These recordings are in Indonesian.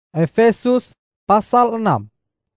Efesus pasal 6.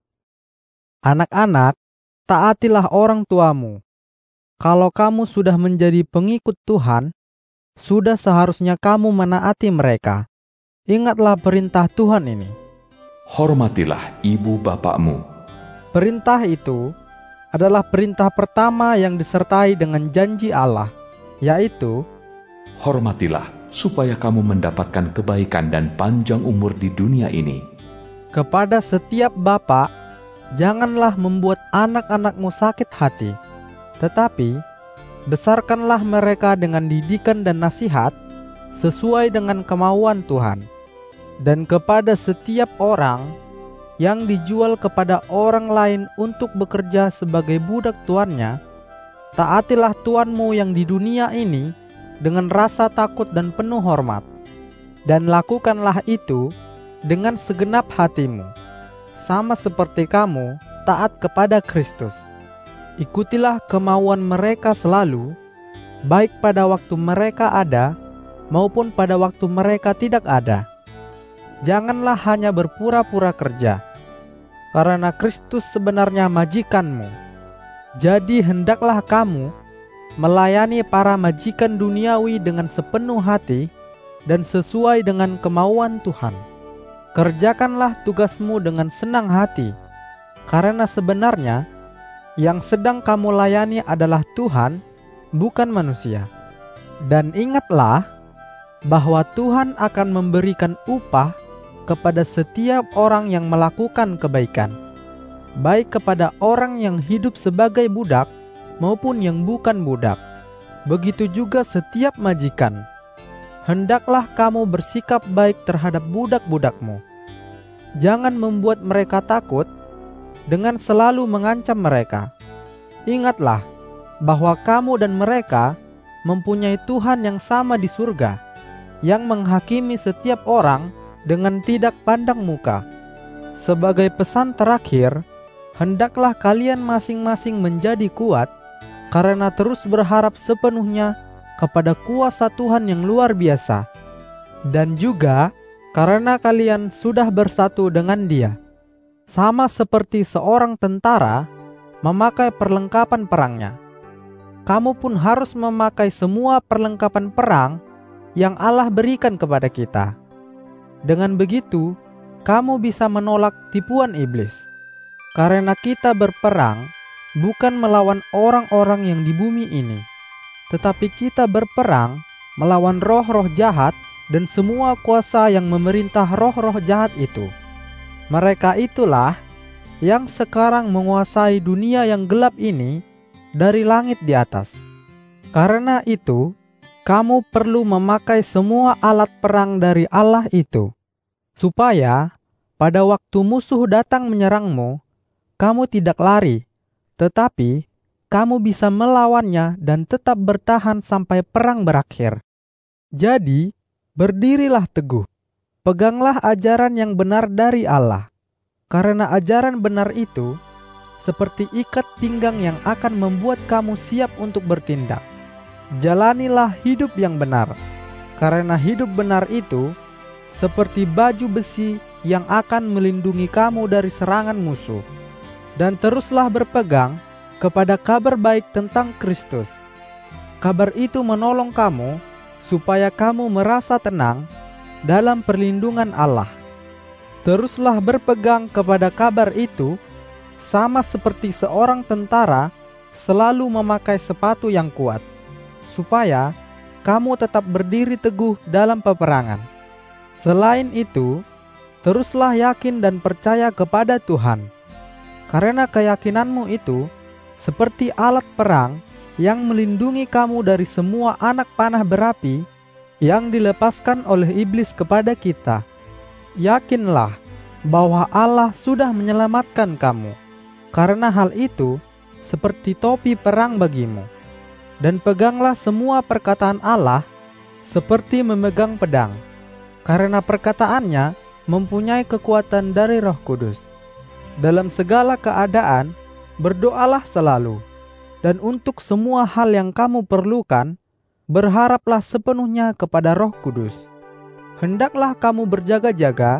Anak-anak, taatilah orang tuamu. Kalau kamu sudah menjadi pengikut Tuhan, sudah seharusnya kamu menaati mereka. Ingatlah perintah Tuhan ini. Hormatilah ibu bapakmu. Perintah itu adalah perintah pertama yang disertai dengan janji Allah, yaitu Hormatilah supaya kamu mendapatkan kebaikan dan panjang umur di dunia ini. kepada setiap bapak, janganlah membuat anak-anakmu sakit hati, tetapi besarkanlah mereka dengan didikan dan nasihat sesuai dengan kemauan Tuhan. Dan kepada setiap orang yang dijual kepada orang lain untuk bekerja sebagai budak tuannya, taatilah tuanmu yang di dunia ini dengan rasa takut dan penuh hormat. Dan lakukanlah itu dengan segenap hatimu, sama seperti kamu taat kepada Kristus. Ikutilah kemauan mereka selalu, baik pada waktu mereka ada maupun pada waktu mereka tidak ada. Janganlah hanya berpura-pura kerja, karena Kristus sebenarnya majikanmu. Jadi hendaklah kamu melayani para majikan duniawi dengan sepenuh hati dan sesuai dengan kemauan Tuhan. Kerjakanlah tugasmu dengan senang hati, karena sebenarnya yang sedang kamu layani adalah Tuhan, bukan manusia. Dan ingatlah bahwa Tuhan akan memberikan upah kepada setiap orang yang melakukan kebaikan, baik kepada orang yang hidup sebagai budak maupun yang bukan budak. Begitu juga setiap majikan. Hendaklah kamu bersikap baik terhadap budak-budakmu. Jangan membuat mereka takut dengan selalu mengancam mereka. Ingatlah bahwa kamu dan mereka mempunyai Tuhan yang sama di surga, yang menghakimi setiap orang dengan tidak pandang muka. Sebagai pesan terakhir, hendaklah kalian masing-masing menjadi kuat, karena terus berharap sepenuhnya kepada kuasa Tuhan yang luar biasa, dan juga karena kalian sudah bersatu dengan Dia, sama seperti seorang tentara memakai perlengkapan perangnya. Kamu pun harus memakai semua perlengkapan perang yang Allah berikan kepada kita. Dengan begitu, kamu bisa menolak tipuan iblis. Karena kita berperang bukan melawan orang-orang yang di bumi ini, tetapi kita berperang melawan roh-roh jahat dan semua kuasa yang memerintah roh-roh jahat itu. Mereka itulah yang sekarang menguasai dunia yang gelap ini dari langit di atas. Karena itu, kamu perlu memakai semua alat perang dari Allah itu, supaya pada waktu musuh datang menyerangmu, kamu tidak lari, tetapi kamu bisa melawannya dan tetap bertahan sampai perang berakhir. Jadi, berdirilah teguh, peganglah ajaran yang benar dari Allah, karena ajaran benar itu seperti ikat pinggang yang akan membuat kamu siap untuk bertindak. Jalanilah hidup yang benar, karena hidup benar itu seperti baju besi yang akan melindungi kamu dari serangan musuh. Dan teruslah berpegang kepada kabar baik tentang Kristus. Kabar itu menolong kamu supaya kamu merasa tenang dalam perlindungan Allah. Teruslah berpegang kepada kabar itu, sama seperti seorang tentara selalu memakai sepatu yang kuat, supaya kamu tetap berdiri teguh dalam peperangan. Selain itu, teruslah yakin dan percaya kepada Tuhan, karena keyakinanmu itu seperti alat perang yang melindungi kamu dari semua anak panah berapi yang dilepaskan oleh iblis kepada kita. Yakinlah bahwa Allah sudah menyelamatkan kamu, karena hal itu seperti topi perang bagimu. Dan peganglah semua perkataan Allah seperti memegang pedang, karena perkataannya mempunyai kekuatan dari Roh Kudus. Dalam segala keadaan, berdoalah selalu, dan untuk semua hal yang kamu perlukan, berharaplah sepenuhnya kepada Roh Kudus. Hendaklah kamu berjaga-jaga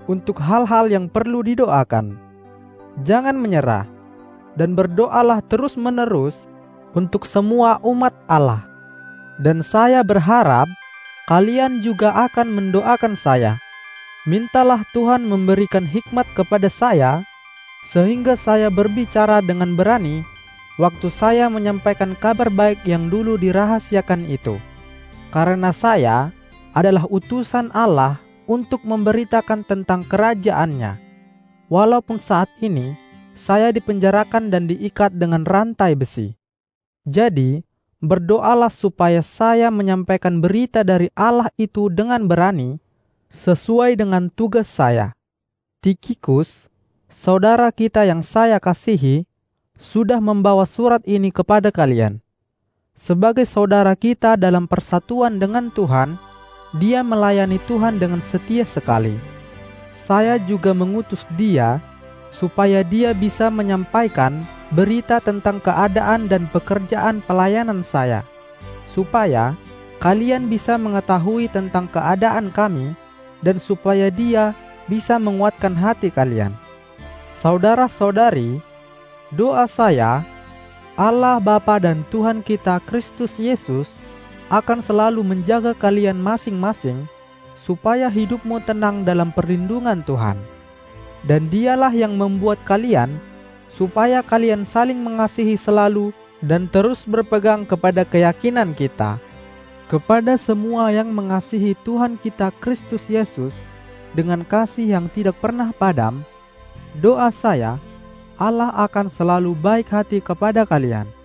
untuk hal-hal yang perlu didoakan. Jangan menyerah, dan berdoalah terus-menerus untuk semua umat Allah. Dan saya berharap kalian juga akan mendoakan saya. Mintalah Tuhan memberikan hikmat kepada saya, sehingga saya berbicara dengan berani waktu saya menyampaikan kabar baik yang dulu dirahasiakan itu. Karena saya adalah utusan Allah untuk memberitakan tentang kerajaannya. Walaupun saat ini saya dipenjarakan dan diikat dengan rantai besi. Jadi, berdoalah supaya saya menyampaikan berita dari Allah itu dengan berani, sesuai dengan tugas saya. Tikhikus, saudara kita yang saya kasihi, sudah membawa surat ini kepada kalian. Sebagai saudara kita dalam persatuan dengan Tuhan, dia melayani Tuhan dengan setia sekali. Saya juga mengutus dia supaya dia bisa menyampaikan berita tentang keadaan dan pekerjaan pelayanan saya, supaya kalian bisa mengetahui tentang keadaan kami dan supaya dia bisa menguatkan hati kalian. Saudara-saudari, doa saya, Allah Bapa dan Tuhan kita Kristus Yesus akan selalu menjaga kalian masing-masing supaya hidupmu tenang dalam perlindungan Tuhan. Dan dialah yang membuat kalian supaya kalian saling mengasihi selalu dan terus berpegang kepada keyakinan kita. Kepada semua yang mengasihi Tuhan kita Kristus Yesus dengan kasih yang tidak pernah padam, doa saya, Allah akan selalu baik hati kepada kalian.